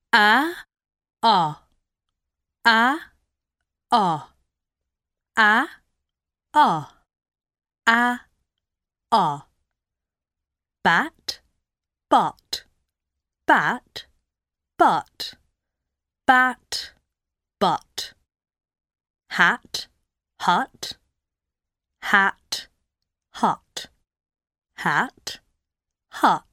A, a, a, a, a, a, a, a. Bat, but, bat, but, bat, but. Hat, hut, hat, hut, hat, hut.